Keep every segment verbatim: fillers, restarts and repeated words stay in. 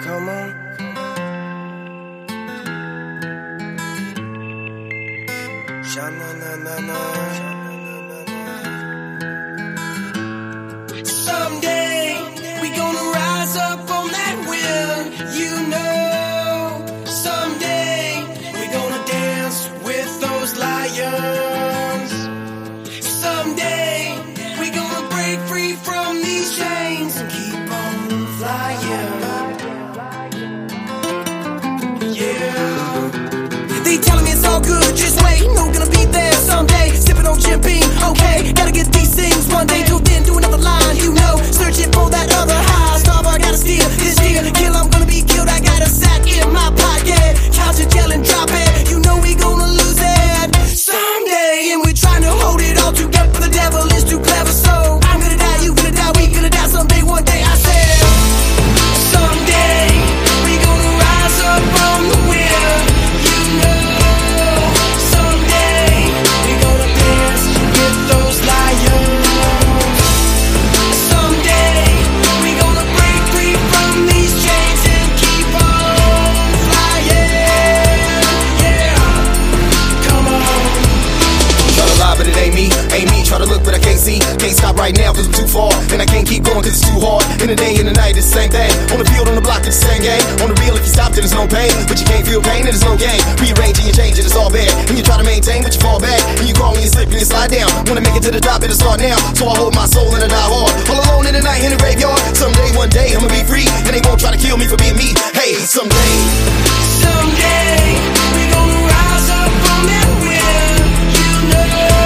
Come on. Sha-na-na-na-na. Someday we gonna rise up on that wheel, you know. Someday we gonna dance with those lions. Someday we gonna break free from these chains and keep on flying. They telling me it's all good, just wait, no gonna be there someday. Sipping on Jim Beam, okay, gotta get these things one day. Till then, do another line, you know, searching for that other high. Starbar gotta steal this deal, kill, I'm gonna be killed. I got a sack in my pocket, count it, yell and drop it. You know we gonna lose it someday, and we're trying to hold it all together. But the devil is too clever, so I'm gonna die, you gonna die, we gonna die someday. One day I said, someday we gonna rise up on the wheel. Can't stop right now cause I'm too far, and I can't keep going cause it's too hard. In the day and the night it's the same thing. On the field, on the block, it's the same game. On the real, if you stop then there's no pain, but you can't feel pain and there's no gain. Rearranging and changing, it's all bad, and you try to maintain but you fall back. And you crawl and you slip and you slide down. Wanna make it to the top, it'll start now. So I hold my soul and I die hard, all alone in the night in the graveyard. Someday, one day, I'ma be free, and they won't try to kill me for being me. Hey, someday, someday we gonna rise up on that wheel, you know.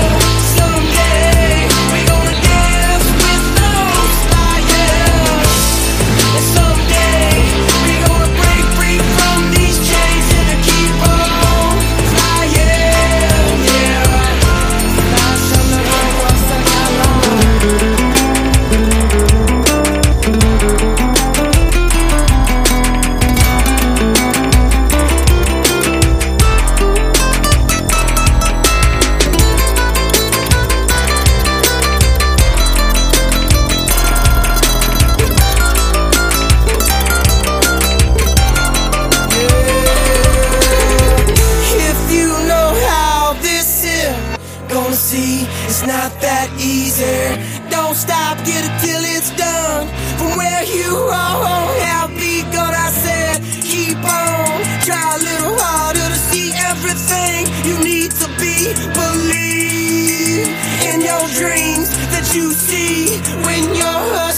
It's not that easy. Don't stop, get it till it's done. From where you are, have begun. I said, keep on. Try a little harder to see everything you need to be. Believe in your dreams that you see when you're hurt.